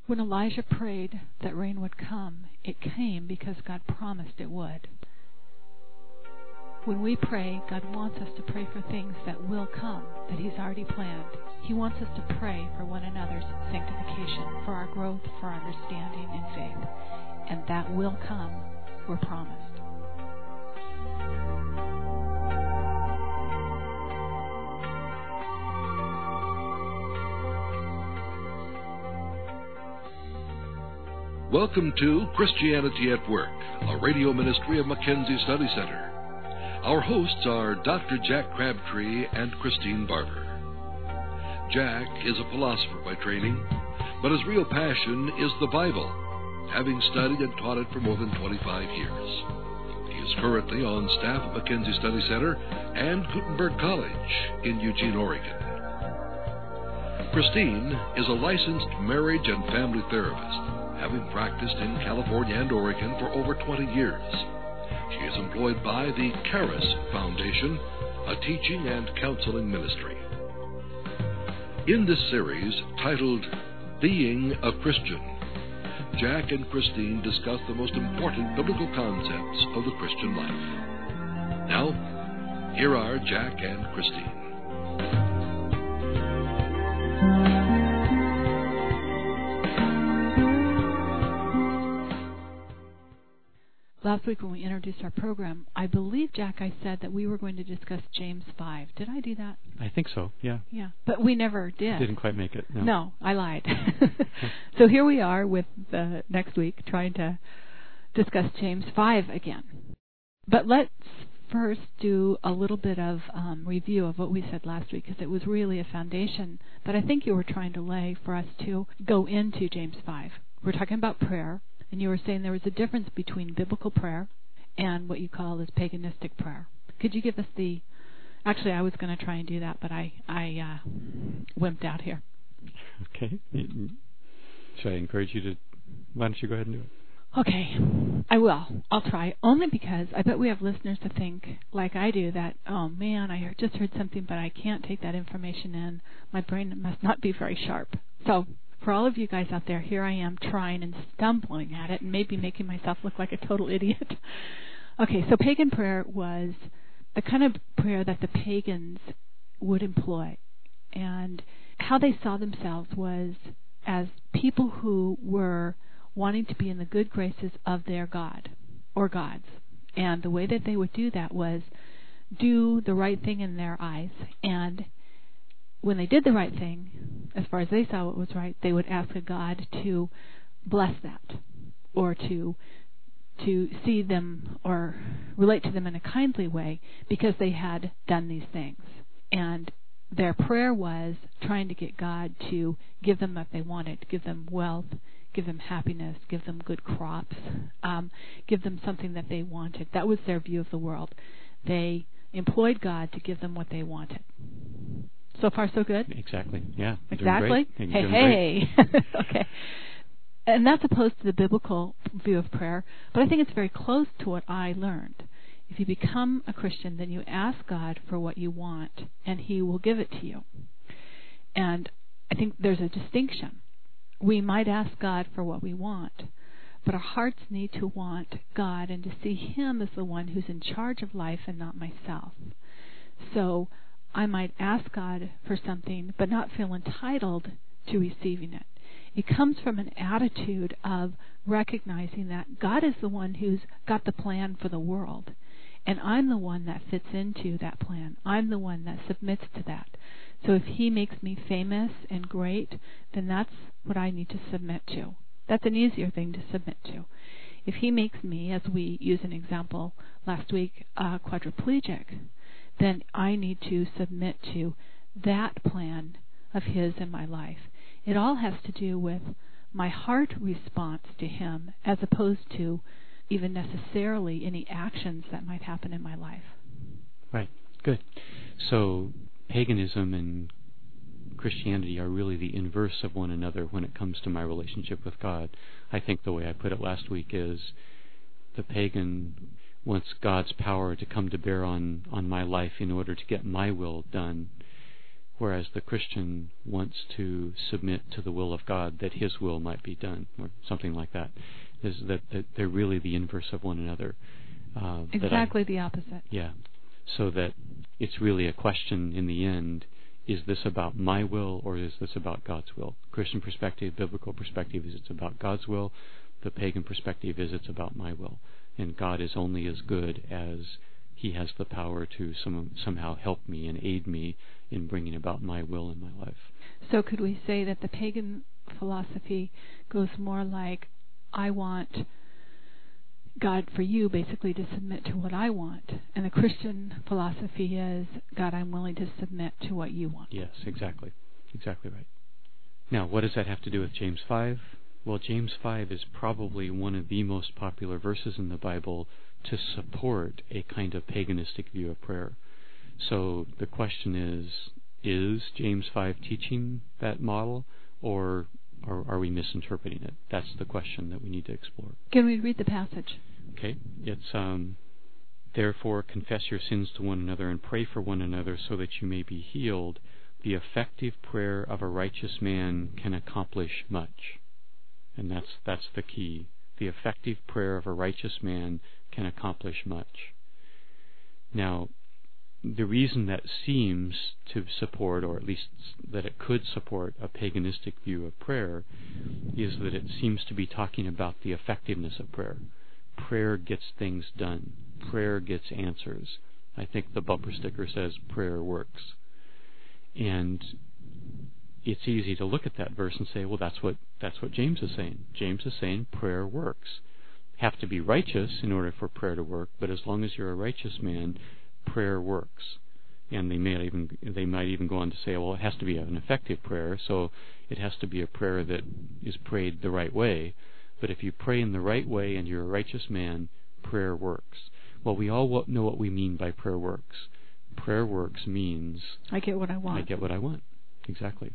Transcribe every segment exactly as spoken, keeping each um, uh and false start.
When Elijah prayed that rain would come, it came because God promised it would. When we pray, God wants us to pray for things that will come, that He's already planned. He wants us to pray for one another's sanctification, for our growth, for our understanding and faith. And that will come, we're promised. Welcome to Christianity at Work, a radio ministry of Mackenzie Study Center. Our hosts are Doctor Jack Crabtree and Christine Barber. Jack is a philosopher by training, but his real passion is the Bible, having studied and taught it for more than twenty-five years. He is currently on staff at Mackenzie Study Center and Gutenberg College in Eugene, Oregon. Christine is a licensed marriage and family therapist, having practiced in California and Oregon for over twenty years. She is employed by the Charis Foundation, a teaching and counseling ministry. In this series, titled Being a Christian, Jack and Christine discuss the most important biblical concepts of the Christian life. Now, here are Jack and Christine. Last week when we introduced our program, I believe, Jack, I said that we were going to discuss James five. Did I do that? I think so, yeah. Yeah, but we never did. Didn't quite make it, no. No, I lied. So here we are with uh, next week trying to discuss James five again. But let's first do a little bit of um, review of what we said last week, because it was really a foundation that I think you were trying to lay for us to go into James five. We're talking about prayer. And you were saying there was a difference between biblical prayer and what you call as paganistic prayer. Could you give us the... Actually, I was going to try and do that, but I, I uh, wimped out here. Okay. Should I encourage you to... Why don't you go ahead and do it? Okay. I will. I'll try. Only because I bet we have listeners to think, like I do, that, oh, man, I just heard something, but I can't take that information in. My brain must not be very sharp. So... for all of you guys out there, here I am trying and stumbling at it and maybe making myself look like a total idiot. Okay, so pagan prayer was the kind of prayer that the pagans would employ. And how they saw themselves was as people who were wanting to be in the good graces of their God or gods. And the way that they would do that was do the right thing in their eyes. And when they did the right thing, as far as they saw what was right, they would ask a God to bless that, or to to see them or relate to them in a kindly way because they had done these things. And their prayer was trying to get God to give them what they wanted, give them wealth, give them happiness, give them good crops, um, give them something that they wanted. That was their view of the world. They employed God to give them what they wanted. So far, so good? Exactly, yeah. Exactly? Hey, hey. Okay. And that's opposed to the biblical view of prayer, but I think it's very close to what I learned. If you become a Christian, then you ask God for what you want, and He will give it to you. And I think there's a distinction. We might ask God for what we want, but our hearts need to want God and to see Him as the one who's in charge of life and not myself. So I might ask God for something, but not feel entitled to receiving it. It comes from an attitude of recognizing that God is the one who's got the plan for the world, and I'm the one that fits into that plan. I'm the one that submits to that. So if He makes me famous and great, then that's what I need to submit to. That's an easier thing to submit to. If He makes me, as we use an example last week, uh, quadriplegic, then I need to submit to that plan of His in my life. It all has to do with my heart response to Him as opposed to even necessarily any actions that might happen in my life. Right, good. So paganism and Christianity are really the inverse of one another when it comes to my relationship with God. I think the way I put it last week is the pagan wants God's power to come to bear on, on my life in order to get my will done. whereas the Christian wants to submit to the will of God that his will might be done, or something like that. Is that, that they're really the inverse of one another. Uh, exactly I, the opposite. Yeah. So that it's really a question in the end, is this about my will or is this about God's will? Christian perspective, biblical perspective is it's about God's will. The pagan perspective is it's about my will. And God is only as good as he has the power to some, somehow help me and aid me in bringing about my will in my life. So could we say that the pagan philosophy goes more like, I want God for you basically to submit to what I want, and the Christian philosophy is, God, I'm willing to submit to what you want. Yes, exactly. Exactly right. Now, what does that have to do with James five? Well, James five is probably one of the most popular verses in the Bible to support a kind of paganistic view of prayer. So the question is, is James five teaching that model, or or are we misinterpreting it? That's the question that we need to explore. Can we read the passage? Okay. It's, um, therefore confess your sins to one another and pray for one another so that you may be healed. The effective prayer of a righteous man can accomplish much. And that's that's the key. The effective prayer of a righteous man can accomplish much. Now, the reason that seems to support, or at least that it could support, a paganistic view of prayer is that it seems to be talking about the effectiveness of prayer. Prayer gets things done. Prayer gets answers. I think the bumper sticker says prayer works. And it's easy to look at that verse and say, well, that's what that's what James is saying. James is saying prayer works. Have to be righteous in order for prayer to work, but as long as you're a righteous man, prayer works. And they may even they might even go on to say, well, it has to be an effective prayer, so it has to be a prayer that is prayed the right way. But if you pray in the right way and you're a righteous man, prayer works. Well, we all know what we mean by prayer works. Prayer works means I get what I want. I get what I want. Exactly.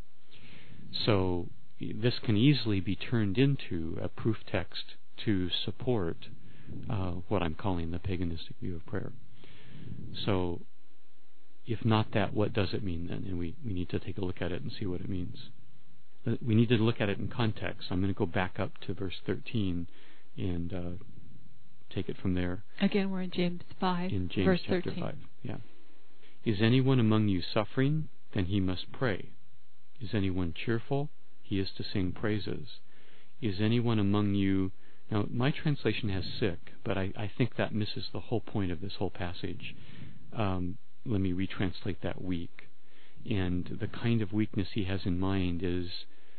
So this can easily be turned into a proof text to support uh, what I'm calling the paganistic view of prayer. So if not that, what does it mean then? And we, we need to take a look at it and see what it means. We need to look at it in context. I'm going to go back up to verse thirteen and uh, take it from there. Again, we're in James five, in James verse chapter thirteen. five. Yeah. Is anyone among you suffering? Then he must pray. Is anyone cheerful? He is to sing praises. Is anyone among you... Now, my translation has sick, but I, I think that misses the whole point of this whole passage. Um, let me retranslate that weak. And the kind of weakness he has in mind is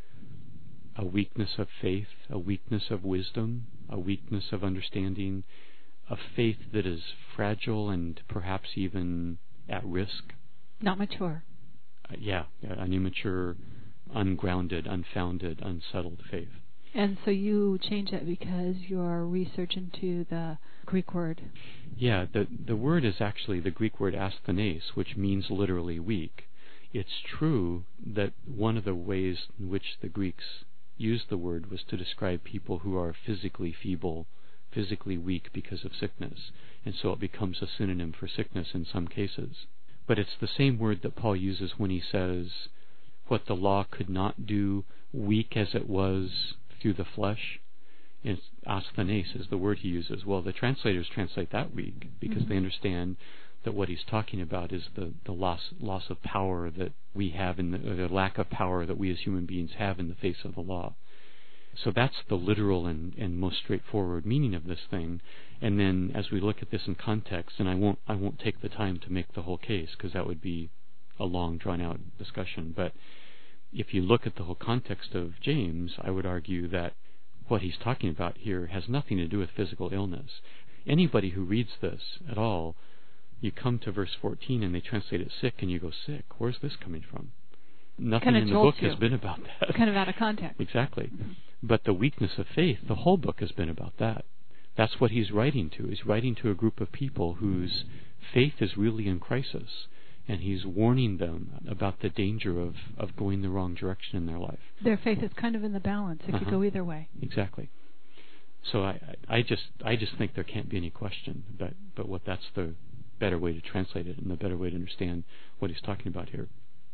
a weakness of faith, a weakness of wisdom, a weakness of understanding, a faith that is fragile and perhaps even at risk. Not mature. Uh, yeah, an immature, ungrounded, unfounded, unsettled faith. And so you change that because your research into the Greek word. Yeah, the the word is actually the Greek word asthenes, which means literally weak. It's true that one of the ways in which the Greeks used the word was to describe people who are physically feeble, physically weak because of sickness, and so it becomes a synonym for sickness in some cases. But it's the same word that Paul uses when he says, what the law could not do, weak as it was through the flesh. It's asthenes is the word he uses. Well, the translators translate that weak because mm-hmm. they understand that what he's talking about is the, the loss loss of power that we have in the, or the lack of power that we as human beings have in the face of the law. So that's the literal and, and most straightforward meaning of this thing. And then as we look at this in context, and I won't I won't take the time to make the whole case because that would be a long drawn out discussion, but if you look at the whole context of James, I would argue that what he's talking about here has nothing to do with physical illness. Anybody who reads this at all, you come to verse fourteen and they translate it sick, and you go, sick? Where's this coming from? Nothing in the book you. has been about that. Kind of out of context. Exactly. Mm-hmm. But the weakness of faith, the whole book has been about that. That's what he's writing to. He's writing to a group of people whose faith is really in crisis. And he's warning them about the danger of, of going the wrong direction in their life. Their faith is kind of in the balance. It uh-huh. could go either way. Exactly. So I, I just I just think there can't be any question, but but what that's the better way to translate it and the better way to understand what he's talking about here.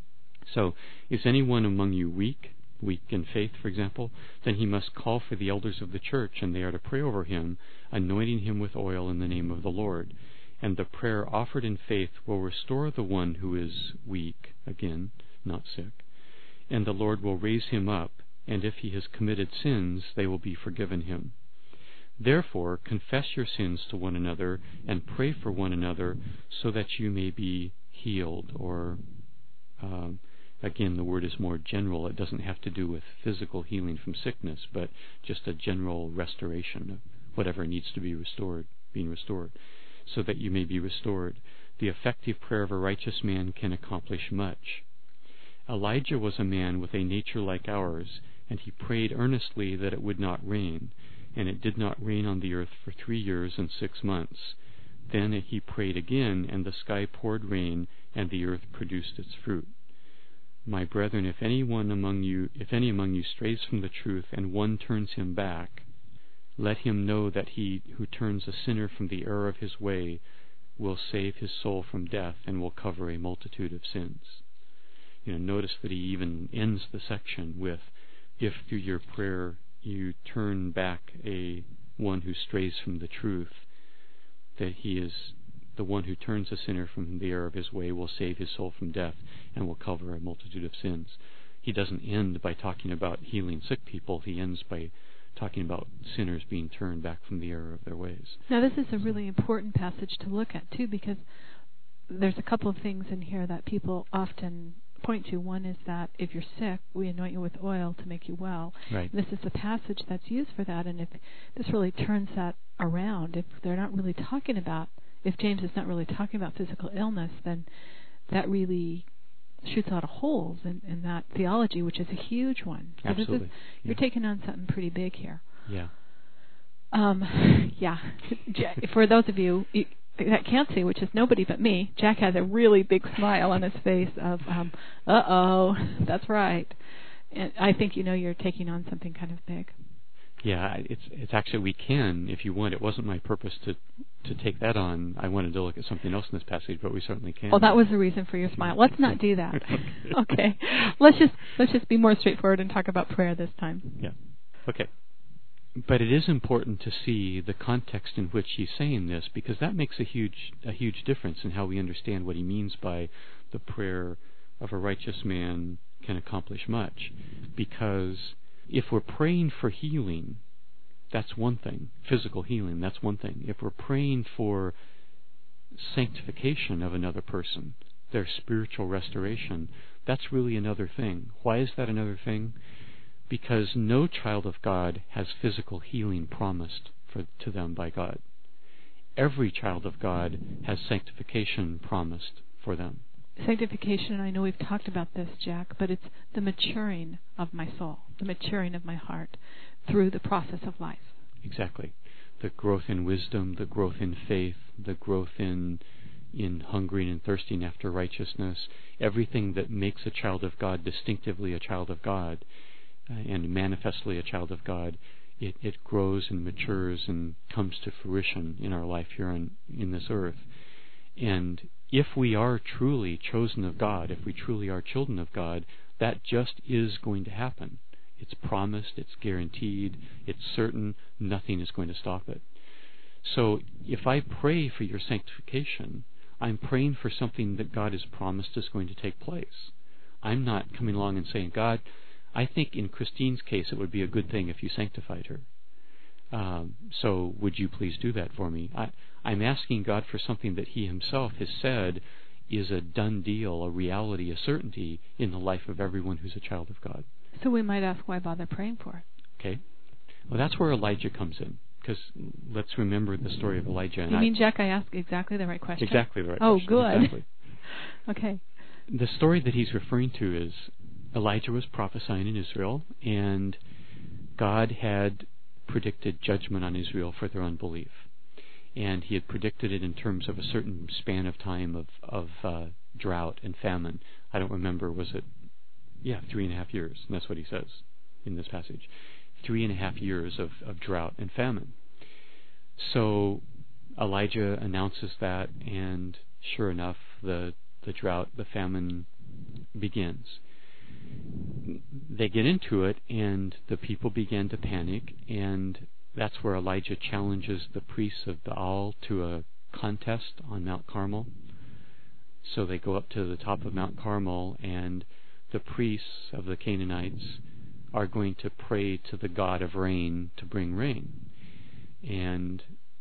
So, is anyone among you weak, weak in faith, for example? Then he must call for the elders of the church, and they are to pray over him, anointing him with oil in the name of the Lord. And the prayer offered in faith will restore the one who is weak, again, not sick. And the Lord will raise him up, and if he has committed sins, they will be forgiven him. Therefore, confess your sins to one another, and pray for one another, so that you may be healed. Or, uh, again, the word is more general. It doesn't have to do with physical healing from sickness, but just a general restoration of whatever needs to be restored, being restored, so that you may be restored. The effective prayer of a righteous man can accomplish much. Elijah was a man with a nature like ours, and he prayed earnestly that it would not rain. And it did not rain on the earth for three years and six months. Then he prayed again, and the sky poured rain, and the earth produced its fruit. My brethren, if anyone among you, if any among you strays from the truth, and one turns him back, let him know that he who turns a sinner from the error of his way will save his soul from death, and will cover a multitude of sins. You know, notice that he even ends the section with, if through your prayer you turn back a one who strays from the truth, that he is the one who turns a sinner from the error of his way will save his soul from death and will cover a multitude of sins. He doesn't end by talking about healing sick people. He ends by talking about sinners being turned back from the error of their ways. Now, this is a really important passage to look at, too, because there's a couple of things in here that people often point to. One is that if you're sick, we anoint you with oil to make you well. Right. This is the passage that's used for that, and if this really turns that around, if they're not really talking about, if James is not really talking about physical illness, then that really shoots out holes in, in that theology, which is a huge one. So Absolutely. This is, you're yeah. taking on something pretty big here. Yeah. Um, yeah. For those of you that can't see, which is nobody but me, Jack has a really big smile on his face of, um, uh-oh, that's right. And I think you know you're taking on something kind of big. Yeah, it's it's actually, we can, if you want. It wasn't my purpose to to take that on. I wanted to look at something else in this passage, but we certainly can. Well, that was the reason for your smile. Let's not do that. Okay. Let's just let's just be more straightforward and talk about prayer this time. Yeah. Okay. But it is important to see the context in which he's saying this, because that makes a huge a huge difference in how we understand what he means by the prayer of a righteous man can accomplish much. Because if we're praying for healing, that's one thing. Physical healing, that's one thing. If we're praying for sanctification of another person, their spiritual restoration, that's really another thing. Why is that another thing? Because no child of God has physical healing promised for, to them by God. Every child of God has sanctification promised for them. Sanctification, I know we've talked about this, Jack, but it's the maturing of my soul, the maturing of my heart through the process of life. Exactly. The growth in wisdom, the growth in faith, the growth in in hungering and thirsting after righteousness, everything that makes a child of God distinctively a child of God, uh, and manifestly a child of God, it, it grows and matures and comes to fruition in our life here on in this earth. And if we are truly chosen of God, if we truly are children of God, that just is going to happen. It's promised, it's guaranteed, it's certain, nothing is going to stop it. So if I pray for your sanctification, I'm praying for something that God has promised is going to take place. I'm not coming along and saying, God, I think in Christine's case it would be a good thing if you sanctified her. Um, so would you please do that for me? I, I'm asking God for something that He Himself has said is a done deal, a reality, a certainty in the life of everyone who's a child of God. So we might ask, why bother praying for it? Okay. Well, that's where Elijah comes in. Because let's remember the story of Elijah. And you mean, I, Jack, I asked exactly the right question? Exactly the right oh, question. Oh, good. Exactly. Okay. The story that he's referring to is Elijah was prophesying in Israel, and God had predicted judgment on Israel for their unbelief. And he had predicted it in terms of a certain span of time of, of uh, drought and famine. I don't remember, was it, yeah, three and a half years. And that's what he says in this passage. Three and a half years of, of drought and famine. So Elijah announces that, and sure enough, the, the drought, the famine begins. They get into it, and the people begin to panic, and that's where Elijah challenges the priests of Baal to a contest on Mount Carmel. So they go up to the top of Mount Carmel, and the priests of the Canaanites are going to pray to the God of rain to bring rain. And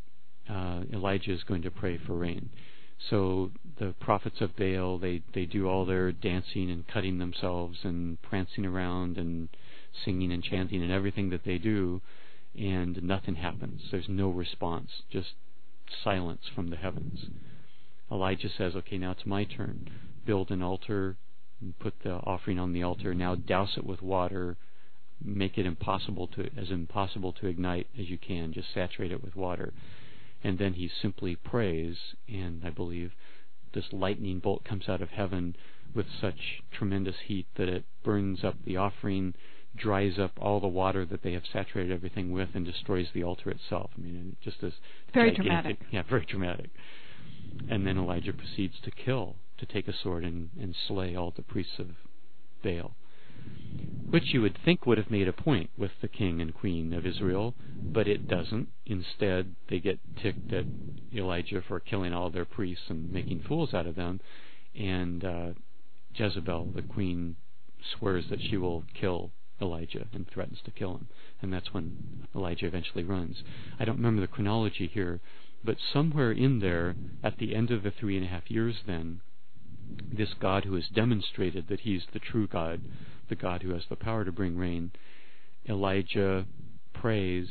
uh, Elijah is going to pray for rain. So the prophets of Baal, they, they do all their dancing and cutting themselves and prancing around and singing and chanting and everything that they do, and nothing happens. There's no response, just silence from the heavens. Elijah says, okay, now it's my turn. Build an altar, put the offering on the altar, now douse it with water, make it impossible to as impossible to ignite as you can, just saturate it with water. And then he simply prays, and I believe this lightning bolt comes out of heaven with such tremendous heat that it burns up the offering, dries up all the water that they have saturated everything with, and destroys the altar itself. I mean, just this very gigantic, dramatic. Yeah, very dramatic. And then Elijah proceeds to kill, to take a sword and, and slay all the priests of Baal, which you would think would have made a point with the king and queen of Israel, but it doesn't. Instead, they get ticked at Elijah for killing all their priests and making fools out of them, and uh, Jezebel, the queen, swears that she will kill Elijah and threatens to kill him, and that's when Elijah eventually runs. I don't remember the chronology here, but somewhere in there, at the end of the three and a half years then, this God who has demonstrated that he's the true God, the God who has the power to bring rain, Elijah prays,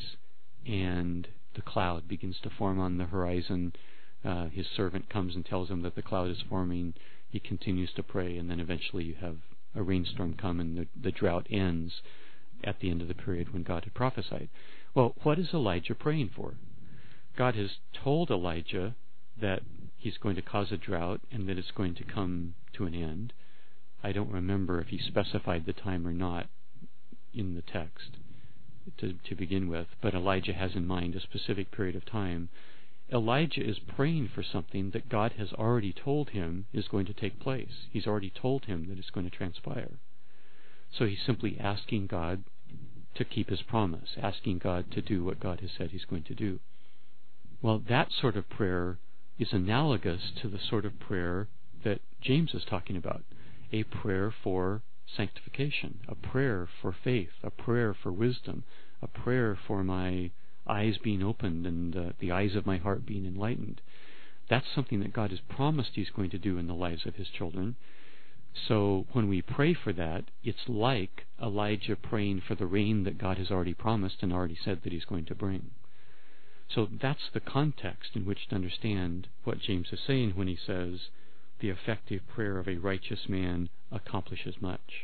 and the cloud begins to form on the horizon. Uh, his servant comes and tells him that the cloud is forming. He continues to pray, and then eventually you have a rainstorm come, and the, the drought ends at the end of the period when God had prophesied. Well, what is Elijah praying for? God has told Elijah that he's going to cause a drought and that it's going to come to an end. I don't remember if he specified the time or not in the text to, to begin with, but Elijah has in mind a specific period of time. Elijah is praying for something that God has already told him is going to take place. He's already told him that it's going to transpire. So he's simply asking God to keep his promise, asking God to do what God has said he's going to do. Well, that sort of prayer is analogous to the sort of prayer that James is talking about, a prayer for sanctification, a prayer for faith, a prayer for wisdom, a prayer for my eyes being opened and uh, the eyes of my heart being enlightened. That's something that God has promised he's going to do in the lives of his children. So when we pray for that, it's like Elijah praying for the rain that God has already promised and already said that he's going to bring. So that's the context in which to understand what James is saying when he says, the effective prayer of a righteous man accomplishes much.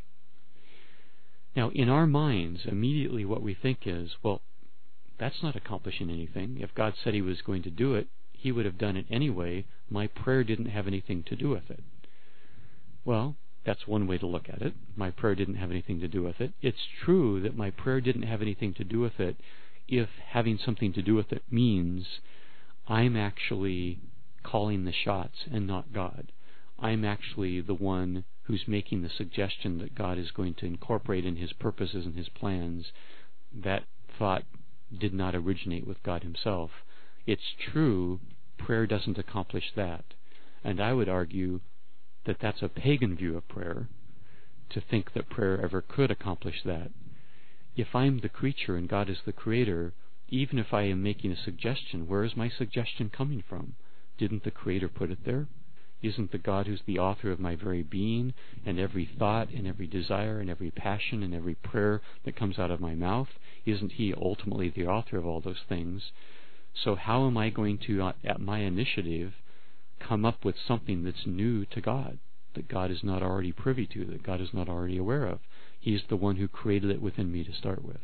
Now, in our minds, immediately what we think is, well, that's not accomplishing anything. If God said he was going to do it, he would have done it anyway. My prayer didn't have anything to do with it. Well, that's one way to look at it. My prayer didn't have anything to do with it. It's true that my prayer didn't have anything to do with it if having something to do with it means I'm actually calling the shots and not God. I'm actually the one who's making the suggestion that God is going to incorporate in his purposes and his plans. That thought did not originate with God himself. It's true, prayer doesn't accomplish that. And I would argue that that's a pagan view of prayer, to think that prayer ever could accomplish that. If I'm the creature and God is the creator, even if I am making a suggestion, where is my suggestion coming from? Didn't the creator put it there? Isn't the God who's the author of my very being and every thought and every desire and every passion and every prayer that comes out of my mouth, isn't he ultimately the author of all those things? So how am I going to, at my initiative, come up with something that's new to God, that God is not already privy to, that God is not already aware of? He's the one who created it within me to start with.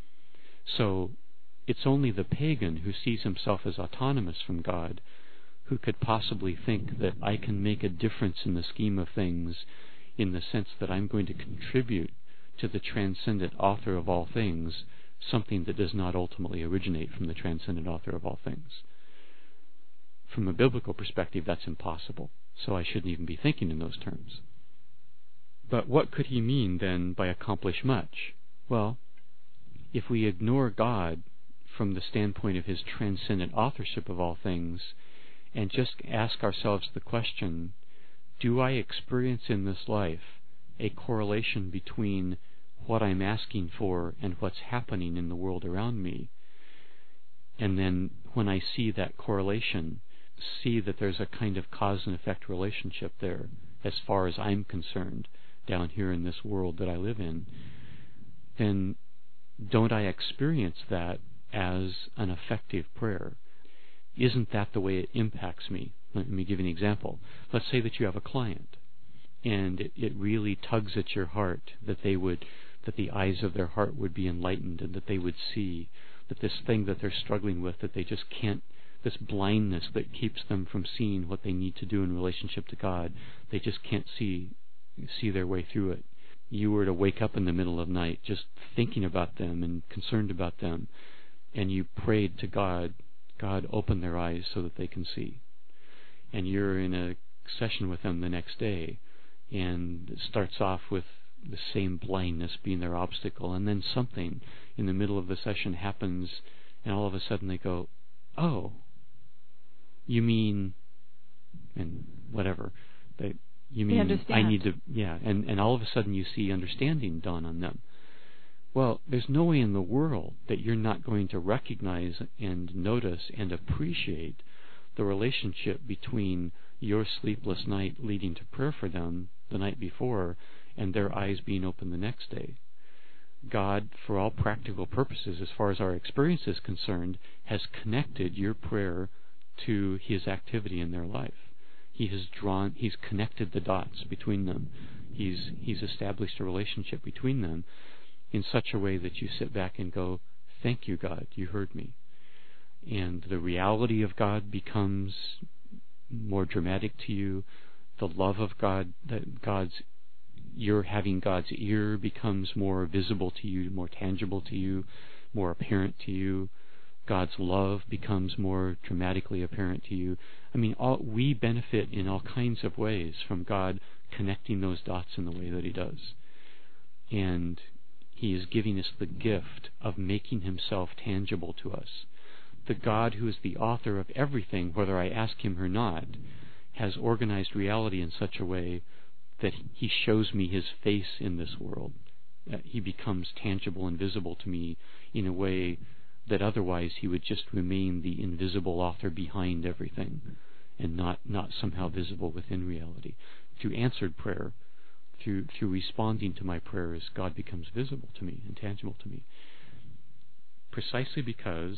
So it's only the pagan who sees himself as autonomous from God who could possibly think that I can make a difference in the scheme of things, in the sense that I'm going to contribute to the transcendent author of all things, something that does not ultimately originate from the transcendent author of all things. From a biblical perspective, that's impossible. So I shouldn't even be thinking in those terms. But what could he mean then by accomplish much? Well, if we ignore God from the standpoint of his transcendent authorship of all things, and just ask ourselves the question, do I experience in this life a correlation between what I'm asking for and what's happening in the world around me? And then when I see that correlation, see that there's a kind of cause and effect relationship there, as far as I'm concerned, down here in this world that I live in, then don't I experience that as an effective prayer? Isn't that the way it impacts me? Let me give you an example. Let's say that you have a client, and it, it really tugs at your heart that they would, that the eyes of their heart would be enlightened, and that they would see that this thing that they're struggling with, that they just can't, this blindness that keeps them from seeing what they need to do in relationship to God, they just can't see see their way through it. You were to wake up in the middle of the night just thinking about them and concerned about them, and you prayed to God, God, open their eyes so that they can see. And you're in a session with them the next day, and it starts off with the same blindness being their obstacle, and then something in the middle of the session happens, and all of a sudden they go, oh, you mean, and whatever, they, you mean I need to, yeah, and, and all of a sudden you see understanding dawn on them. Well, there's no way in the world that you're not going to recognize and notice and appreciate the relationship between your sleepless night leading to prayer for them the night before and their eyes being open the next day. God, for all practical purposes, as far as our experience is concerned, has connected your prayer to his activity in their life. He has drawn, he's connected the dots between them. He's he's established a relationship between them in such a way that you sit back and go, thank you, God, you heard me. And the reality of God becomes more dramatic to you. The love of God, that God's, you're having God's ear becomes more visible to you, more tangible to you, more apparent to you. God's love becomes more dramatically apparent to you. I mean, all, we benefit in all kinds of ways from God connecting those dots in the way that he does. And he is giving us the gift of making himself tangible to us. The God who is the author of everything, whether I ask him or not, has organized reality in such a way that he shows me his face in this world. Uh, he becomes tangible and visible to me in a way that otherwise he would just remain the invisible author behind everything and not, not somehow visible within reality. Through answered prayer, through through responding to my prayers, God becomes visible to me and tangible to me. Precisely because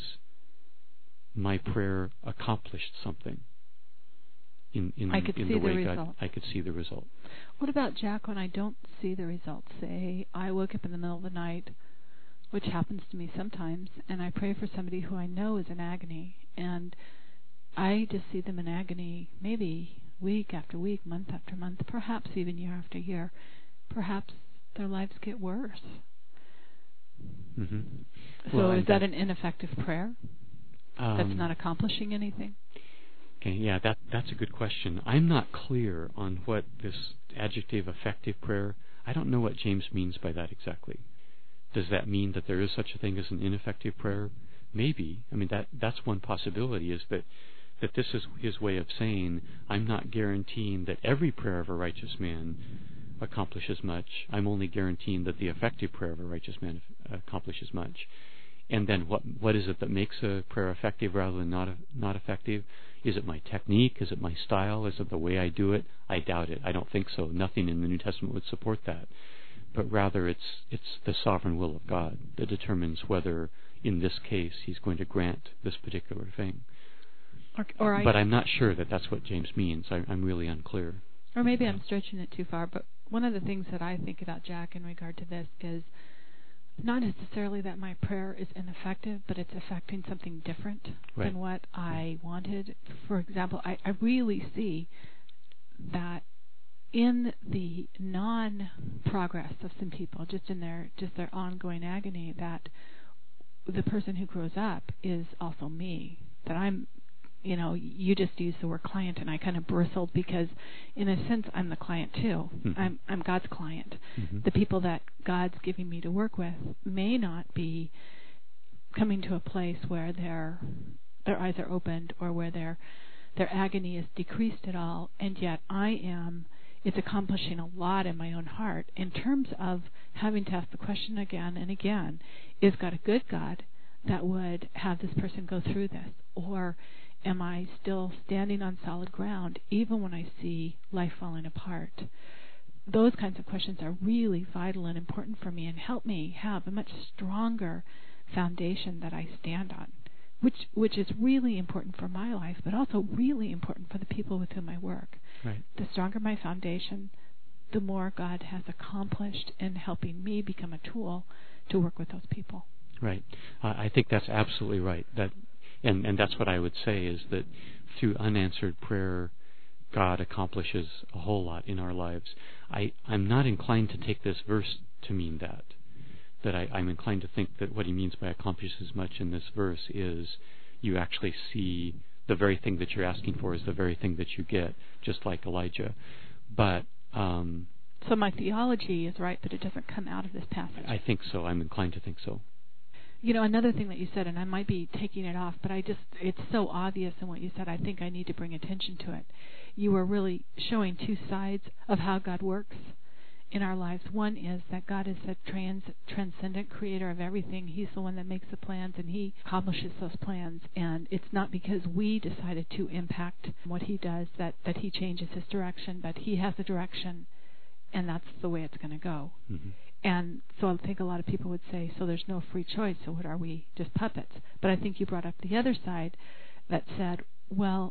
my prayer accomplished something in, in, I could in see the the way result. God, I could see the result. What about, Jack, when I don't see the result? Say, I woke up in the middle of the night, which happens to me sometimes, and I pray for somebody who I know is in agony, and I just see them in agony maybe week after week, month after month, perhaps even year after year. Perhaps their lives get worse. Mm-hmm. So well, is that, that an ineffective prayer? Um, That's not accomplishing anything? Okay, yeah, that that's a good question. I'm not clear on what this adjective effective prayer, I don't know what James means by that exactly. Does that mean that there is such a thing as an ineffective prayer? Maybe. I mean, that that's one possibility, is that, that this is his way of saying, I'm not guaranteeing that every prayer of a righteous man accomplishes much. I'm only guaranteeing that the effective prayer of a righteous man accomplishes much. And then what what is it that makes a prayer effective rather than not not effective? Is it my technique? Is it my style? Is it the way I do it? I doubt it. I don't think so. Nothing in the New Testament would support that. But rather it's it's the sovereign will of God that determines whether, in this case, he's going to grant this particular thing. Or, or I, but I'm not sure that that's what James means. I, I'm really unclear. Or maybe I'm stretching it too far, but one of the things that I think about, Jack, in regard to this is not necessarily that my prayer is ineffective, but it's affecting something different right. than what I wanted. For example, I, I really see that in the non-progress of some people, just in their just their ongoing agony, that the person who grows up is also me. That I'm you know, you just used the word client, and I kind of bristled because, in a sense, I'm the client too. Mm-hmm. I'm I'm God's client. Mm-hmm. The people that God's giving me to work with may not be coming to a place where their their eyes are opened or where their their agony is decreased at all, and yet I am. It's accomplishing a lot in my own heart in terms of having to ask the question again and again: is God a good God that would have this person go through this, or am I still standing on solid ground even when I see life falling apart? Those kinds of questions are really vital and important for me and help me have a much stronger foundation that I stand on, which which is really important for my life, but also really important for the people with whom I work. Right. The stronger my foundation, the more God has accomplished in helping me become a tool to work with those people. Right. Uh, I think that's absolutely right. That, and, and that's what I would say is that through unanswered prayer, God accomplishes a whole lot in our lives. I, I'm not inclined to take this verse to mean that. That I, I'm inclined to think that what he means by accomplishes much in this verse is you actually see the very thing that you're asking for is the very thing that you get, just like Elijah. But um, so my theology is right, but it doesn't come out of this passage. I think so. I'm inclined to think so. You know, another thing that you said, and I might be taking it off, but I just, it's so obvious in what you said, I think I need to bring attention to it. You were really showing two sides of how God works in our lives. One is that God is a trans, transcendent creator of everything. He's the one that makes the plans, and he accomplishes those plans. And it's not because we decided to impact what he does that, that he changes his direction, but he has a direction, and that's the way it's going to go. Mm-hmm. And so I think a lot of people would say, so there's no free choice, so what are we, just puppets? But I think you brought up the other side that said, well,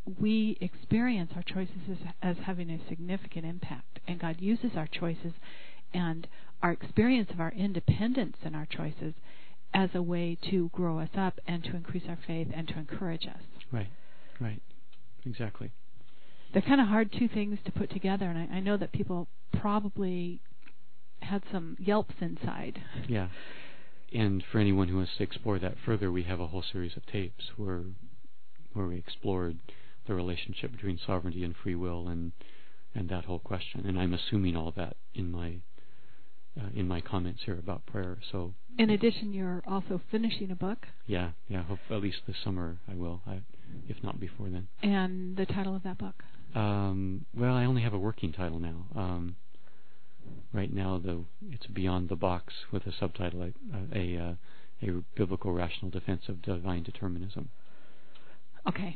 we experience our choices as, as having a significant impact, and God uses our choices and our experience of our independence in our choices as a way to grow us up and to increase our faith and to encourage us. Right, right, exactly. They're kind of hard two things to put together, and I, I know that people probably had some yelps inside. Yeah, and for anyone who wants to explore that further, we have a whole series of tapes where where we explored the relationship between sovereignty and free will, and and that whole question. And I'm assuming all that in my uh, in my comments here about prayer. So, in addition, you're also finishing a book. Yeah, yeah. Hope at least this summer I will, I, if not before then. And the title of that book? Um, well, I only have a working title now. Um, right now, the it's Beyond the Box with a subtitle, a a, a, a biblical rational defense of divine determinism. Okay.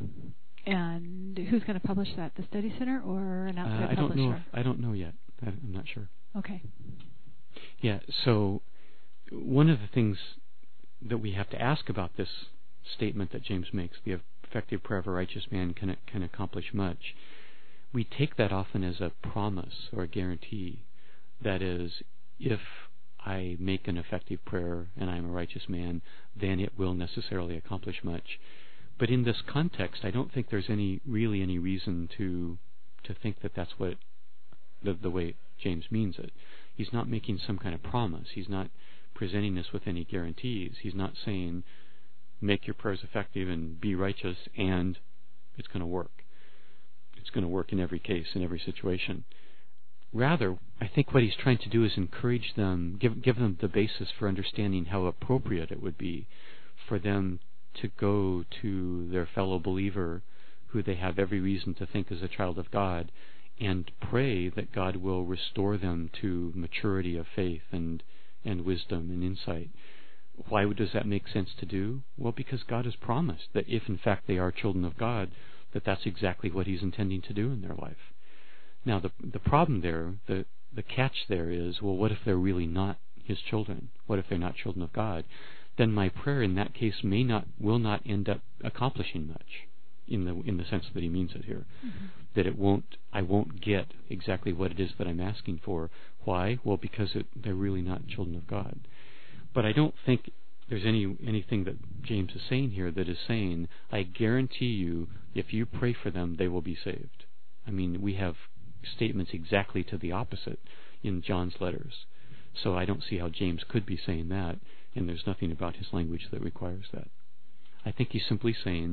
And who's going to publish that? The Study Center or an outside uh, I publisher? Don't know if, I don't know yet. I, I'm not sure. Okay. Yeah, so one of the things that we have to ask about this statement that James makes, the effective prayer of a righteous man can can accomplish much, we take that often as a promise or a guarantee. That is, if I make an effective prayer and I'm a righteous man, then it will necessarily accomplish much. But in this context, I don't think there's any really any reason to to think that that's what the, the way James means it. He's not making some kind of promise. He's not presenting this with any guarantees. He's not saying, make your prayers effective and be righteous and it's going to work. It's going to work in every case, in every situation. Rather, I think what he's trying to do is encourage them, give give them the basis for understanding how appropriate it would be for them to go to their fellow believer, who they have every reason to think is a child of God, and pray that God will restore them to maturity of faith and, and wisdom and insight. Why does that make sense to do? Well, because God has promised that if in fact they are children of God, that that's exactly what he's intending to do in their life. Now, the the problem there, the the catch there is, well, what if they're really not his children? What if they're not children of God? Then my prayer in that case may not, will not end up accomplishing much, in the in the sense that he means it here. Mm-hmm. That it won't, I won't get exactly what it is that I'm asking for. Why? Well, because it, they're really not children of God. But I don't think there's any anything that James is saying here that is saying, I guarantee you, if you pray for them, they will be saved. I mean, we have statements exactly to the opposite in John's letters. So I don't see how James could be saying that, and there's nothing about his language that requires that. I think he's simply saying,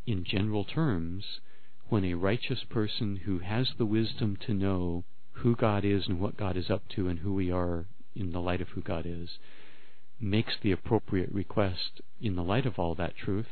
in general terms, when a righteous person who has the wisdom to know who God is and what God is up to and who we are in the light of who God is, makes the appropriate request in the light of all that truth,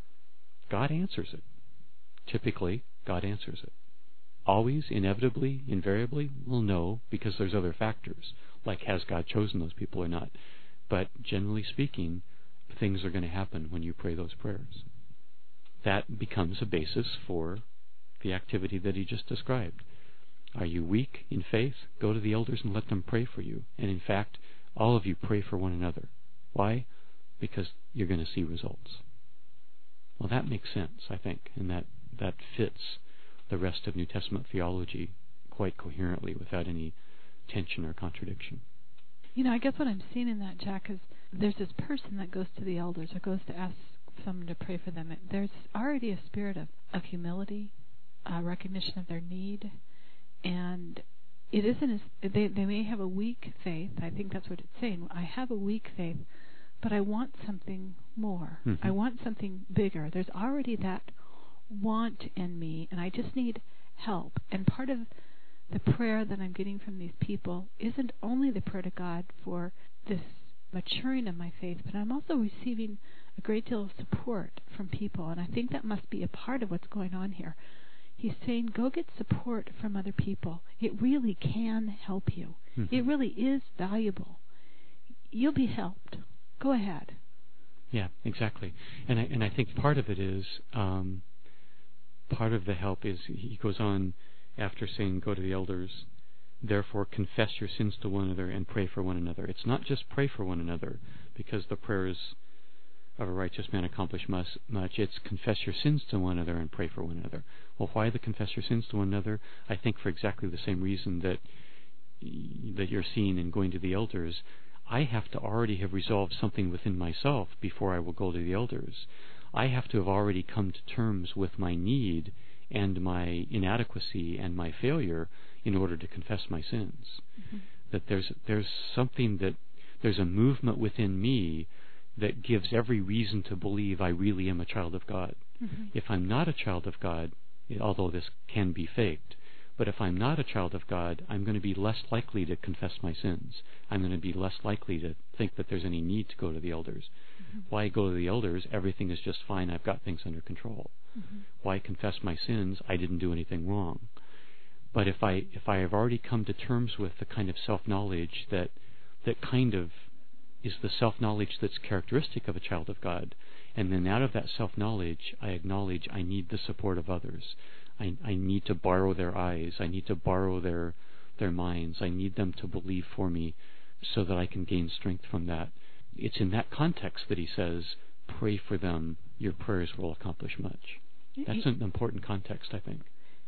God answers it. Typically, God answers it. Always, inevitably, invariably? Well, no, because there's other factors, like has God chosen those people or not. But generally speaking, things are going to happen when you pray those prayers. That becomes a basis for the activity that he just described. Are you weak in faith? Go to the elders and let them pray for you. And in fact, all of you pray for one another. Why? Because you're going to see results. Well, that makes sense, I think, and that, that fits the rest of New Testament theology quite coherently without any tension or contradiction. You know, I guess what I'm seeing in that, Jack, is there's this person that goes to the elders or goes to ask someone to pray for them. There's already a spirit of, of humility, uh, recognition of their need, and it isn't as they they may have a weak faith. I think that's what it's saying. I have a weak faith, but I want something more. Mm-hmm. I want something bigger. There's already that want in me, and I just need help. And part of the prayer that I'm getting from these people isn't only the prayer to God for this maturing of my faith, but I'm also receiving a great deal of support from people, and I think that must be a part of what's going on here. He's saying, go get support from other people. It really can help you. Mm-hmm. It really is valuable. You'll be helped. Go ahead. Yeah, exactly. And I, and I think part of it is, um, part of the help is, he goes on after saying, go to the elders, therefore confess your sins to one another and pray for one another. It's not just pray for one another, because the prayers of a righteous man accomplish much. It's confess your sins to one another and pray for one another. Well, why the confess your sins to one another? I think for exactly the same reason that that you're seeing in going to the elders. I have to already have resolved something within myself before I will go to the elders. I have to have already come to terms with my need and my inadequacy and my failure in order to confess my sins. Mm-hmm. That there's there's something that there's a movement within me that gives every reason to believe I really am a child of God. Mm-hmm. If I'm not a child of God, although this can be faked, but if I'm not a child of God, I'm going to be less likely to confess my sins. I'm going to be less likely to think that there's any need to go to the elders. Mm-hmm. Why go to the elders? Everything is just fine. I've got things under control. Mm-hmm. Why confess my sins? I didn't do anything wrong. But if I if I have already come to terms with the kind of self-knowledge that that kind of is the self-knowledge that's characteristic of a child of God, and then out of that self-knowledge, I acknowledge I need the support of others. I, I need to borrow their eyes. I need to borrow their their minds. I need them to believe for me so that I can gain strength from that. It's in that context that he says, pray for them. Your prayers will accomplish much. That's an important context, I think.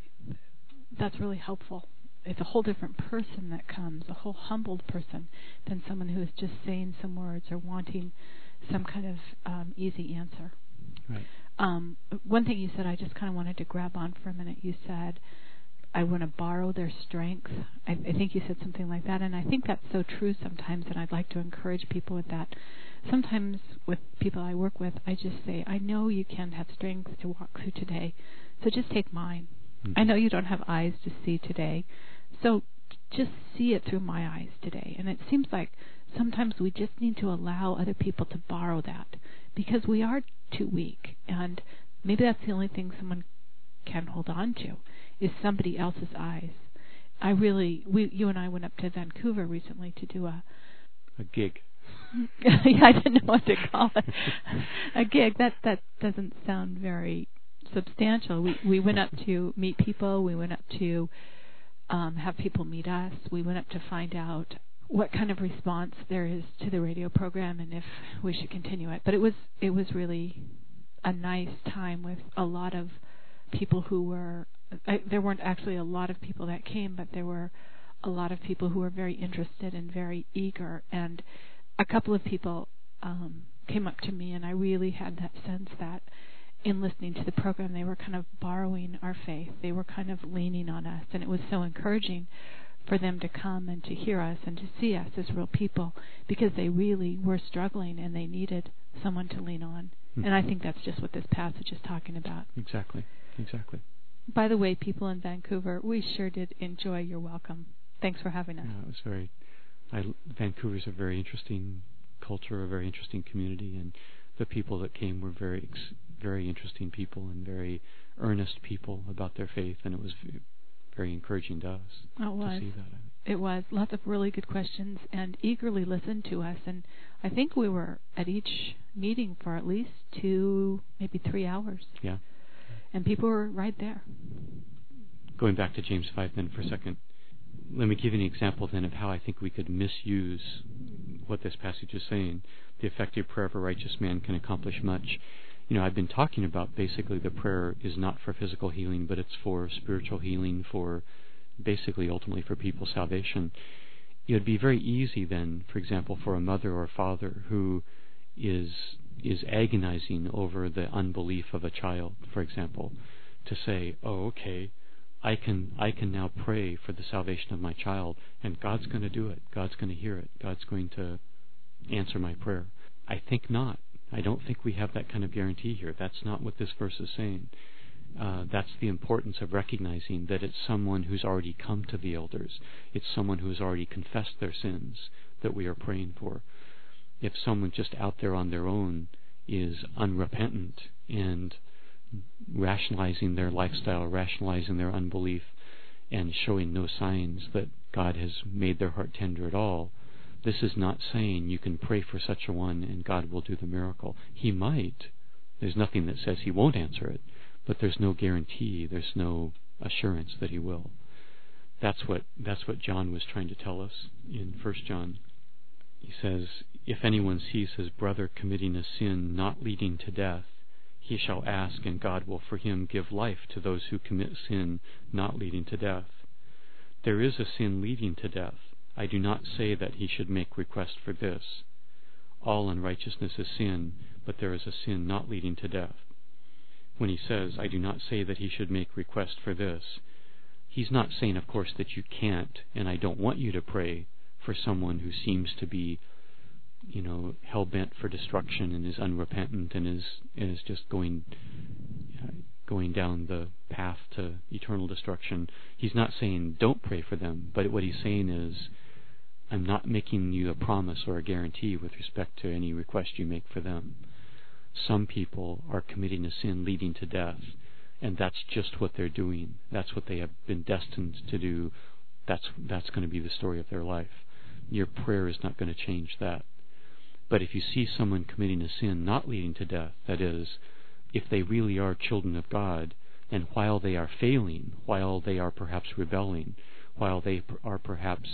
That's really helpful. It's a whole different person that comes, a whole humbled person, than someone who is just saying some words or wanting some kind of um, easy answer. Right. Um, one thing you said I just kind of wanted to grab on for a minute. You said, I want to borrow their strength. I, I think you said something like that, and I think that's so true sometimes, and I'd like to encourage people with that. Sometimes with people I work with, I just say, I know you can't have strength to walk through today, so just take mine. Mm-hmm. I know you don't have eyes to see today, so just see it through my eyes today. And it seems like sometimes we just need to allow other people to borrow that, because we are too weak, and maybe that's the only thing someone can hold on to is somebody else's eyes. I really, we, you and I went up to Vancouver recently to do a a gig. Yeah, I didn't know what to call it. A gig. That that doesn't sound very substantial. We we went up to meet people. We went up to um, have people meet us. We went up to find out what kind of response there is to the radio program and if we should continue it. But it was it was really a nice time with a lot of people who were. I, there weren't actually a lot of people that came, but there were a lot of people who were very interested and very eager. And a couple of people um, came up to me, and I really had that sense that in listening to the program, they were kind of borrowing our faith. They were kind of leaning on us, and it was so encouraging for them to come and to hear us and to see us as real people, because they really were struggling and they needed someone to lean on Mm-hmm. And I think that's just what this passage is talking about. Exactly. Exactly. By the way, people in Vancouver, we sure did enjoy your welcome. Thanks for having us. Yeah, it was very. I, Vancouver's a very interesting culture, a very interesting community, and the people that came were very, very interesting people and very earnest people about their faith, and it was very encouraging to us oh, it was. to see that. It was. Lots of really good questions, and eagerly listened to us. And I think we were at each meeting for at least two, maybe three hours. Yeah. And people were right there. Going back to James five then for a second, let me give you an example then of how I think we could misuse what this passage is saying. The effective prayer of a righteous man can accomplish much. You know, I've been talking about basically the prayer is not for physical healing, but it's for spiritual healing, for basically ultimately for people's salvation. It would be very easy then, for example, for a mother or father who is is agonizing over the unbelief of a child, for example, to say, oh, okay, I can I can now pray for the salvation of my child, and God's going to do it. God's going to hear it. God's going to answer my prayer. I think not. I don't think we have that kind of guarantee here. That's not what this verse is saying. Uh, that's the importance of recognizing that it's someone who's already come to the elders. It's someone who has already confessed their sins that we are praying for. If someone just out there on their own is unrepentant and rationalizing their lifestyle, rationalizing their unbelief, and showing no signs that God has made their heart tender at all, this is not saying you can pray for such a one and God will do the miracle. He might. There's nothing that says He won't answer it, but there's no guarantee, there's no assurance that He will. That's what that's what John was trying to tell us in First John. He says, if anyone sees his brother committing a sin not leading to death, he shall ask, and God will for him give life to those who commit sin not leading to death. There is a sin leading to death. I do not say that he should make request for this. All unrighteousness is sin, but there is a sin not leading to death. When he says, I do not say that he should make request for this, he's not saying, of course, that you can't, and I don't want you to pray for someone who seems to be, you know, hell-bent for destruction and is unrepentant and is and is just going uh, going down the path to eternal destruction. He's not saying don't pray for them, but what he's saying is, I'm not making you a promise or a guarantee with respect to any request you make for them. Some people are committing a sin leading to death, and that's just what they're doing. That's what they have been destined to do. That's that's going to be the story of their life. Your prayer is not going to change that. But if you see someone committing a sin not leading to death, that is, if they really are children of God, and while they are failing, while they are perhaps rebelling, while they are perhaps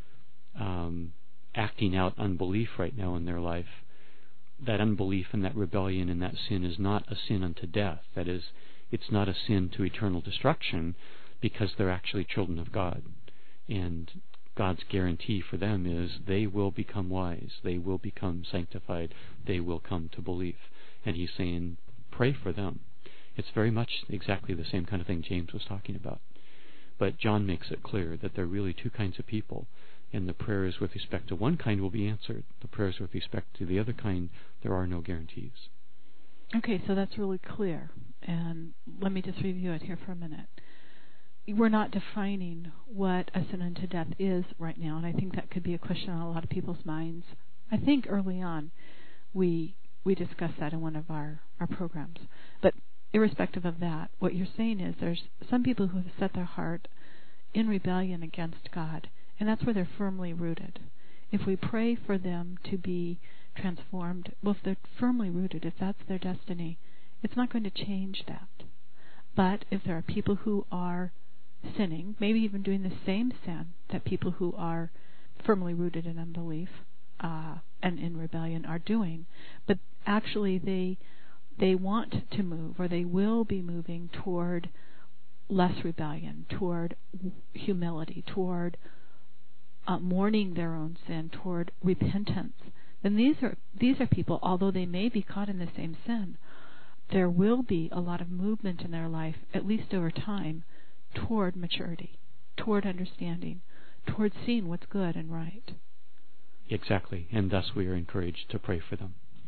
um, acting out unbelief right now in their life, that unbelief and that rebellion and that sin is not a sin unto death. That is, it's not a sin to eternal destruction because they're actually children of God. And God's guarantee for them is they will become wise, they will become sanctified, they will come to belief. And He's saying, pray for them. It's very much exactly the same kind of thing James was talking about. But John makes it clear that there are really two kinds of people, and the prayers with respect to one kind will be answered. The prayers with respect to the other kind, there are no guarantees. Okay, so that's really clear. And let me just review it here for a minute. We're not defining what a sin unto death is right now, and I think that could be a question on a lot of people's minds. I think early on we we discussed that in one of our, our programs. But irrespective of that, what you're saying is there's some people who have set their heart in rebellion against God, and that's where they're firmly rooted. If we pray for them to be transformed, well, if they're firmly rooted, if that's their destiny, it's not going to change that. But if there are people who are sinning, maybe even doing the same sin that people who are firmly rooted in unbelief uh, and in rebellion are doing, but actually they they want to move, or they will be moving toward less rebellion, toward humility, toward uh, mourning their own sin, toward repentance, then these are these are people, although they may be caught in the same sin, there will be a lot of movement in their life, at least over time, toward maturity, toward understanding, toward seeing what's good and right. Exactly, and thus we are encouraged to pray for them.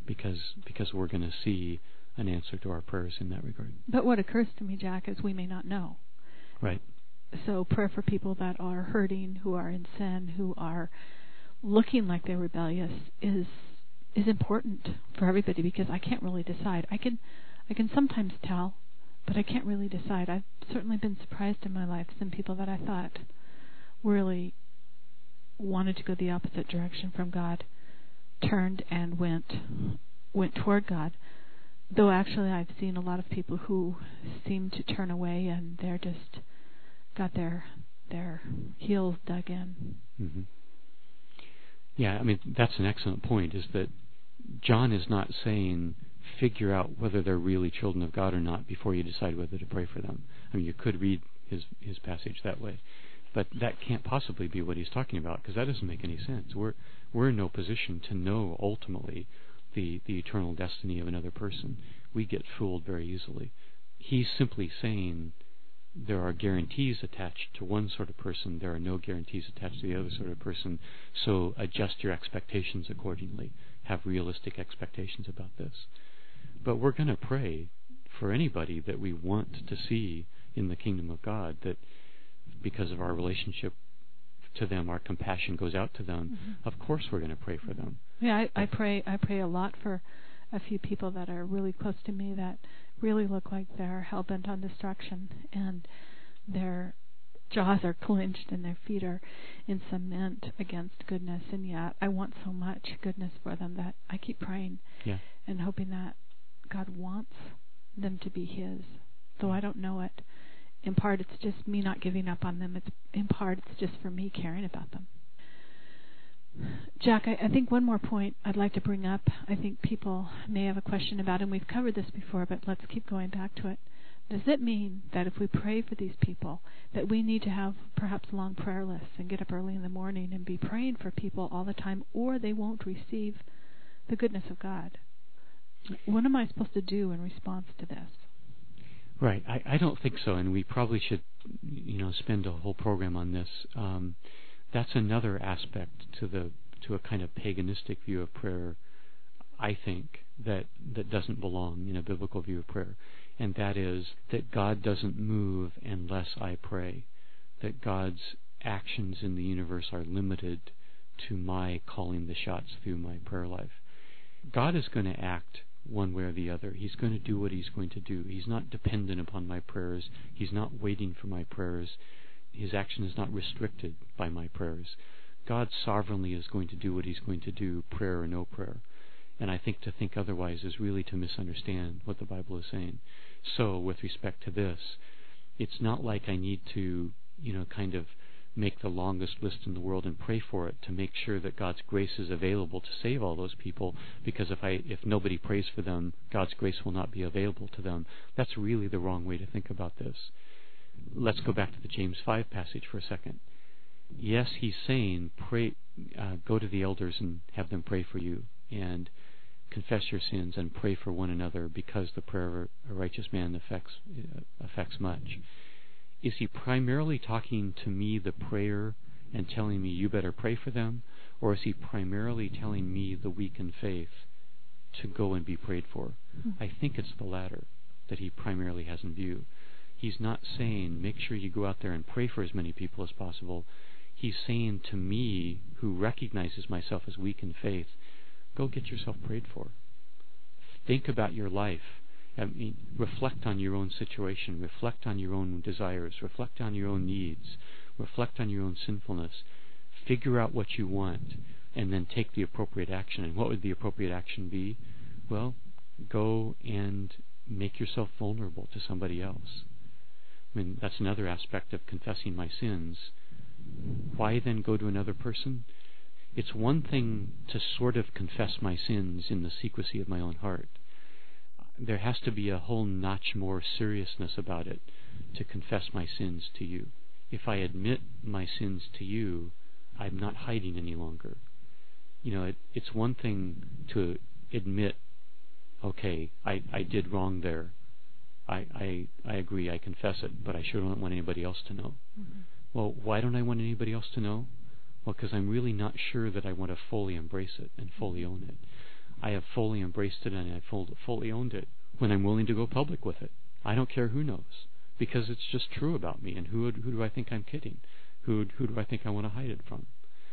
because because we're going to see an answer to our prayers in that regard. But what occurs to me, Jack, is we may not know. Right. So prayer for people that are hurting, who are in sin, who are looking like they're rebellious is is important for everybody, because I can't really decide. I can I can sometimes tell, but I can't really decide. I've certainly been surprised in my life. Some people that I thought really wanted to go the opposite direction from God turned and went went toward God. Though actually I've seen a lot of people who seem to turn away and they're just got their their heels dug in. Mm-hmm. Yeah, I mean, that's an excellent point, is that John is not saying figure out whether they're really children of God or not before you decide whether to pray for them. I mean, you could read his his passage that way, but that can't possibly be what he's talking about, because that doesn't make any sense. We're we're in no position to know ultimately the, the eternal destiny of another person. We get fooled very easily. He's simply saying there are guarantees attached to one sort of person, there are no guarantees attached to the other sort of person, so adjust your expectations accordingly. Have realistic expectations about this. But we're going to pray for anybody that we want to see in the kingdom of God, that because of our relationship to them, our compassion goes out to them. Mm-hmm. Of course we're going to pray for them. Yeah, I, I pray I pray a lot for a few people that are really close to me that really look like they're hell-bent on destruction, and their jaws are clenched and their feet are in cement against goodness, and yet I want so much goodness for them that I keep praying yeah. and hoping that God wants them to be His, though I don't know it. In part, it's just me not giving up on them. It's in part, it's just for me caring about them. Jack, I, I think one more point I'd like to bring up, I think people may have a question about, and we've covered this before, but let's keep going back to it. Does it mean that if we pray for these people, that we need to have perhaps long prayer lists and get up early in the morning and be praying for people all the time, or they won't receive the goodness of God? What am I supposed to do in response to this? Right. I, I don't think so, and we probably should, you know, spend a whole program on this. Um, that's another aspect to the to a kind of paganistic view of prayer, I think, that that doesn't belong in a biblical view of prayer, and that is that God doesn't move unless I pray, that God's actions in the universe are limited to my calling the shots through my prayer life. God is going to act one way or the other. He's going to do what He's going to do. He's not dependent upon my prayers. He's not waiting for my prayers. His action is not restricted by my prayers. God sovereignly is going to do what He's going to do, prayer or no prayer. And I think to think otherwise is really to misunderstand what the Bible is saying. So, with respect to this, it's not like I need to, you know, kind of make the longest list in the world and pray for it to make sure that God's grace is available to save all those people, because if I if nobody prays for them, God's grace will not be available to them. That's really the wrong way to think about this. Let's go back to the James five passage for a second. Yes, he's saying, pray, uh, go to the elders and have them pray for you, and confess your sins and pray for one another, because the prayer of a righteous man affects uh, affects much. Is he primarily talking to me, the prayer, and telling me you better pray for them? Or is he primarily telling me, the weak in faith, to go and be prayed for? Mm-hmm. I think it's the latter that he primarily has in view. He's not saying, make sure you go out there and pray for as many people as possible. He's saying to me, who recognizes myself as weak in faith, go get yourself prayed for. Think about your life. I mean, reflect on your own situation, reflect on your own desires, reflect on your own needs, reflect on your own sinfulness, figure out what you want, and then take the appropriate action. And what would the appropriate action be? Well, go and make yourself vulnerable to somebody else. I mean, that's another aspect of confessing my sins. Why then go to another person? It's one thing to sort of confess my sins in the secrecy of my own heart. There has to be a whole notch more seriousness about it to confess my sins to you. If I admit my sins to you, I'm not hiding any longer. You know, it, it's one thing to admit, okay, I, I did wrong there. I, I I agree, I confess it, but I sure don't want anybody else to know. Mm-hmm. Well, why don't I want anybody else to know? Well, because I'm really not sure that I want to fully embrace it and fully own it. I have fully embraced it and I've full, fully owned it when I'm willing to go public with it. I don't care who knows, because it's just true about me. And who who do I think I'm kidding? Who who do I think I want to hide it from?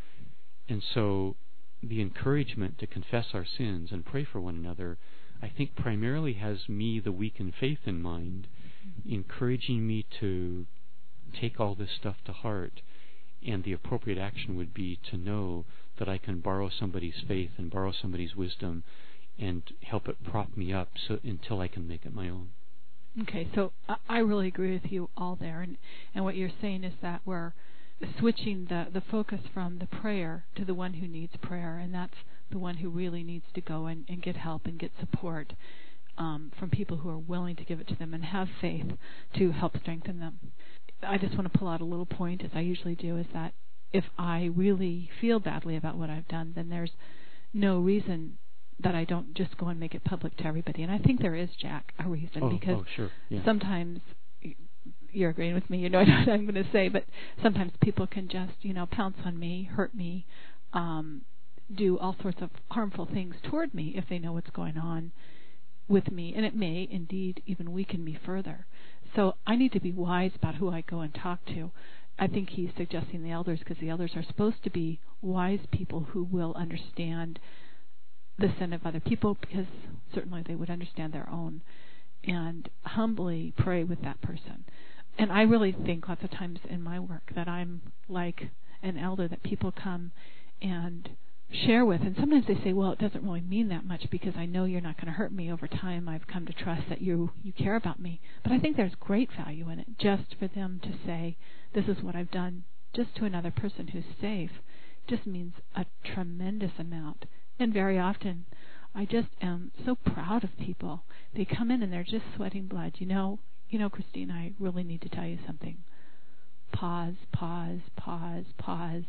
And so the encouragement to confess our sins and pray for one another, I think primarily has me, the weak in faith, in mind, encouraging me to take all this stuff to heart. And the appropriate action would be to know that I can borrow somebody's faith and borrow somebody's wisdom and help it prop me up so until I can make it my own. Okay, so I really agree with you all there. And, and what you're saying is that we're switching the, the focus from the prayer to the one who needs prayer, and that's the one who really needs to go and, and get help and get support um, from people who are willing to give it to them and have faith to help strengthen them. I just want to pull out a little point, as I usually do, is that if I really feel badly about what I've done, then there's no reason that I don't just go and make it public to everybody. And I think there is, Jack, a reason, oh, because oh, sure. yeah. sometimes you're agreeing with me, you know what I'm going to say, but sometimes people can just, you know, pounce on me, hurt me, um, do all sorts of harmful things toward me if they know what's going on with me, and it may indeed even weaken me further. So I need to be wise about who I go and talk to. I think he's suggesting the elders, because the elders are supposed to be wise people who will understand the sin of other people, because certainly they would understand their own, and humbly pray with that person. And I really think lots of times in my work that I'm like an elder that people come and share with, and sometimes they say, well, it doesn't really mean that much because I know you're not going to hurt me. Over time I've come to trust that you you care about me. But I think there's great value in it, just for them to say, this is what I've done, just to another person who's safe, just means a tremendous amount. And very often I just am so proud of people. They come in and they're just sweating blood. You know, you know, Christine, I really need to tell you something. Pause, pause, pause, pause.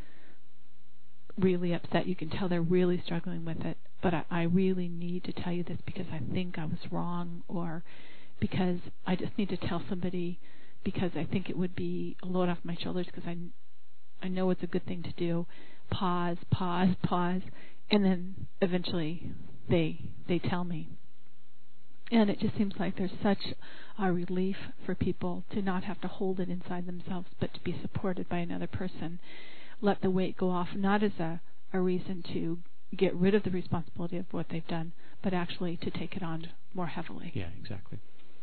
Really upset. You can tell they're really struggling with it. But I, I really need to tell you this because I think I was wrong, or because I just need to tell somebody because I think it would be a load off my shoulders, because I, I know it's a good thing to do. Pause, pause, pause. And then eventually they they tell me. And it just seems like there's such a relief for people to not have to hold it inside themselves, but to be supported by another person. Let the weight go off, not as a, a reason to get rid of the responsibility of what they've done, but actually to take it on more heavily. Yeah, exactly.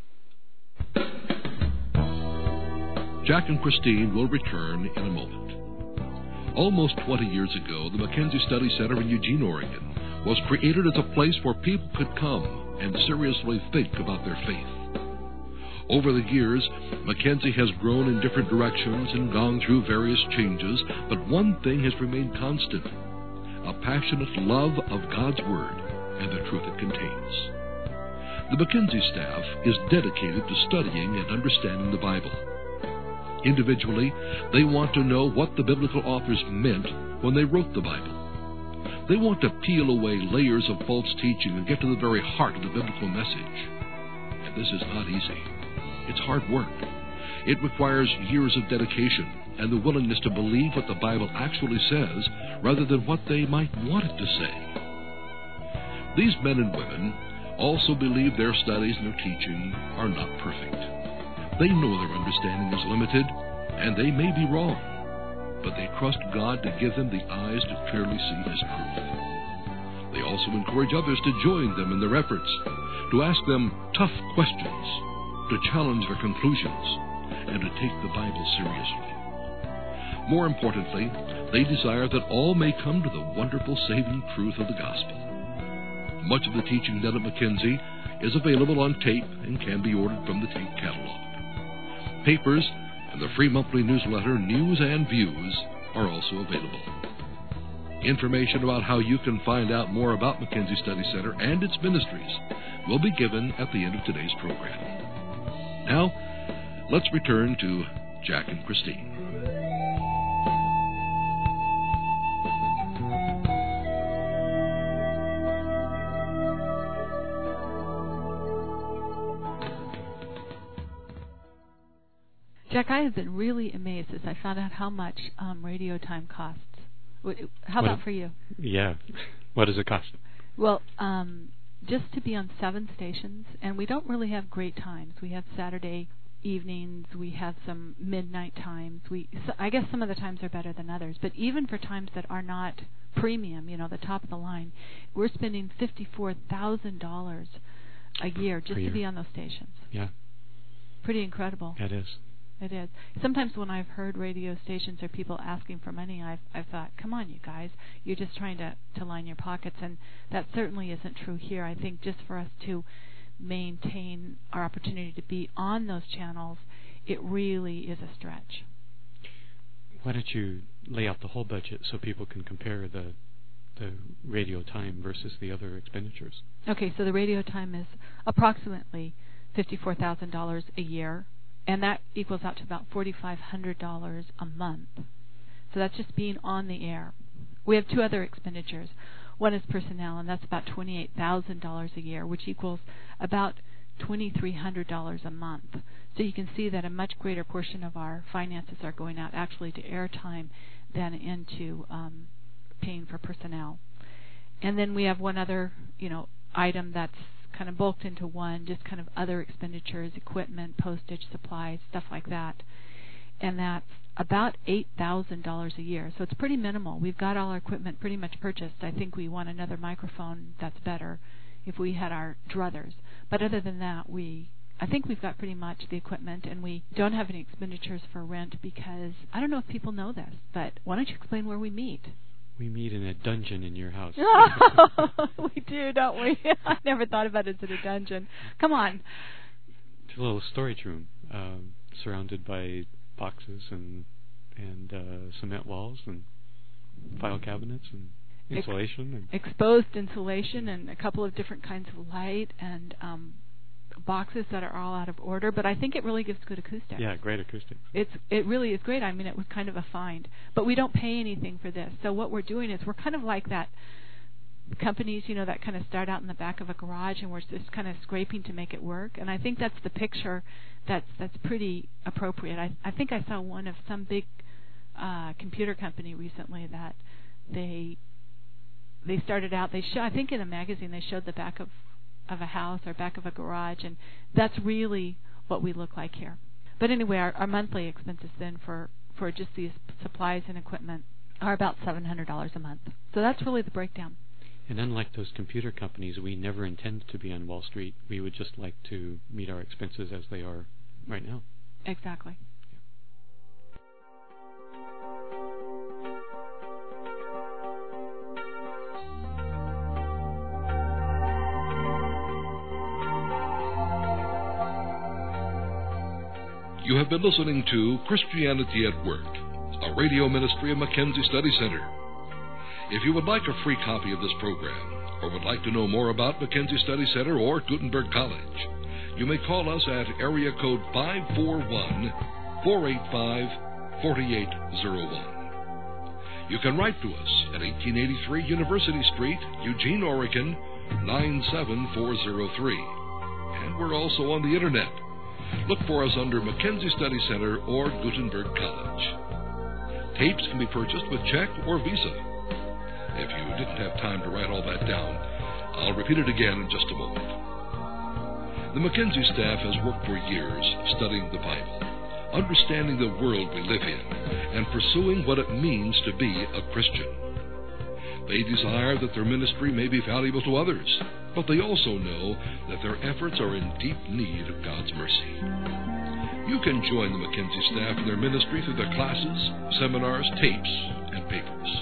Jack and Christine will return in a moment. Almost twenty years ago, the Mackenzie Study Center in Eugene, Oregon, was created as a place where people could come and seriously think about their faith. Over the years, Mackenzie has grown in different directions and gone through various changes, but one thing has remained constant: a passionate love of God's Word and the truth it contains. The Mackenzie staff is dedicated to studying and understanding the Bible. Individually, they want to know what the biblical authors meant when they wrote the Bible. They want to peel away layers of false teaching and get to the very heart of the biblical message. And this is not easy. It's hard work. It requires years of dedication and the willingness to believe what the Bible actually says rather than what they might want it to say. These men and women also believe their studies and their teaching are not perfect. They know their understanding is limited, and they may be wrong, but they trust God to give them the eyes to clearly see His truth. They also encourage others to join them in their efforts, to ask them tough questions, to challenge their conclusions, and to take the Bible seriously. More importantly, they desire that all may come to the wonderful saving truth of the gospel. Much of the teaching done at Mackenzie is available on tape and can be ordered from the tape catalog. Papers and the free monthly newsletter News and Views are also available. Information about how you can find out more about Mackenzie Study Center and its ministries will be given at the end of today's program. Now, let's return to Jack and Christine. Jack, I have been really amazed as I found out how much um, radio time costs. How about what, for you? Yeah. What does it cost? Well, um, just to be on seven stations, and we don't really have great times. We have Saturday evenings, we have some midnight times. We, so I guess some of the times are better than others, but even for times that are not premium, you know, the top of the line, we're spending fifty-four thousand dollars a year just year. to be on those stations. Yeah. Pretty incredible. That is. It is. Sometimes when I've heard radio stations or people asking for money, I've I've thought, come on, you guys, you're just trying to, to line your pockets, and that certainly isn't true here. I think just for us to maintain our opportunity to be on those channels, it really is a stretch. Why don't you lay out the whole budget so people can compare the the radio time versus the other expenditures? Okay, so the radio time is approximately fifty-four thousand dollars a year, and that equals out to about four thousand five hundred dollars a month. So that's just being on the air. We have two other expenditures. One is personnel, and that's about twenty-eight thousand dollars a year, which equals about two thousand three hundred dollars a month. So you can see that a much greater portion of our finances are going out actually to airtime than into um, paying for personnel. And then we have one other, you know, item that's kind of bulked into one, just kind of other expenditures, equipment, postage, supplies, stuff like that. And that's about eight thousand dollars a year. So it's pretty minimal. We've got all our equipment pretty much purchased. I think we want another microphone that's better if we had our druthers. But other than that, we I think we've got pretty much the equipment, and we don't have any expenditures for rent because, I don't know if people know this, but why don't you explain where we meet? We meet in a dungeon in your house. We do, don't we? I never thought about it as a dungeon. Come on. It's a little storage room um, surrounded by boxes and and uh, cement walls and file cabinets and insulation. And exposed insulation and a couple of different kinds of light and um, boxes that are all out of order, but I think it really gives good acoustics. Yeah, great acoustics. It's it really is great. I mean, it was kind of a find, but we don't pay anything for this. So what we're doing is we're kind of like that companies, you know, that kind of start out in the back of a garage and we're just kind of scraping to make it work. And I think that's the picture that's that's pretty appropriate. I I think I saw one of some big uh, computer company recently that they they started out. They show I think in a magazine they showed the back of of a house or back of a garage, and that's really what we look like here. But anyway, our, our monthly expenses then for, for just these supplies and equipment are about seven hundred dollars a month. So that's really the breakdown. And unlike those computer companies, we never intend to be on Wall Street. We would just like to meet our expenses as they are right now. Exactly. You have been listening to Christianity at Work, a radio ministry of Mackenzie Study Center. If you would like a free copy of this program, or would like to know more about Mackenzie Study Center or Gutenberg College, you may call us at area code five four one, four eight five, four eight zero one. You can write to us at eighteen eighty-three University Street, Eugene, Oregon, nine seven four zero three. And we're also on the Internet. Look for us under Mackenzie Study Center or Gutenberg College. Tapes can be purchased with check or Visa. If you didn't have time to write all that down, I'll repeat it again in just a moment. The Mackenzie staff has worked for years studying the Bible, understanding the world we live in, and pursuing what it means to be a Christian. They desire that their ministry may be valuable to others, but they also know that their efforts are in deep need of God's mercy. You can join the Mackenzie staff in their ministry through their classes, seminars, tapes, and papers.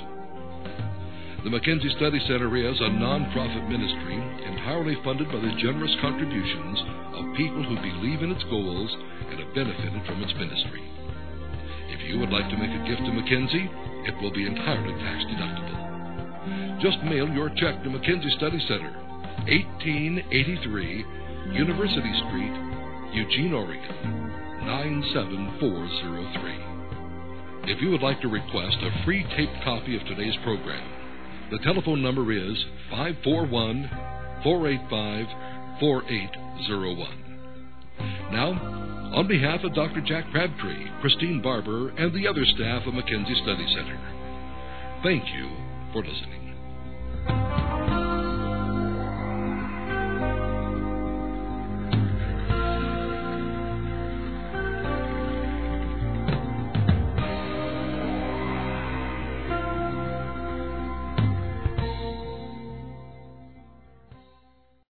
The Mackenzie Study Center is a non-profit ministry entirely funded by the generous contributions of people who believe in its goals and have benefited from its ministry. If you would like to make a gift to Mackenzie, it will be entirely tax deductible. Just mail your check to Mackenzie Study Center, eighteen eighty-three University Street, Eugene, Oregon, nine seven four zero three. If you would like to request a free taped copy of today's program, the telephone number is five four one, four eight five, four eight zero one. Now, on behalf of Doctor Jack Crabtree, Christine Barber, and the other staff of Mackenzie Study Center, thank you for listening.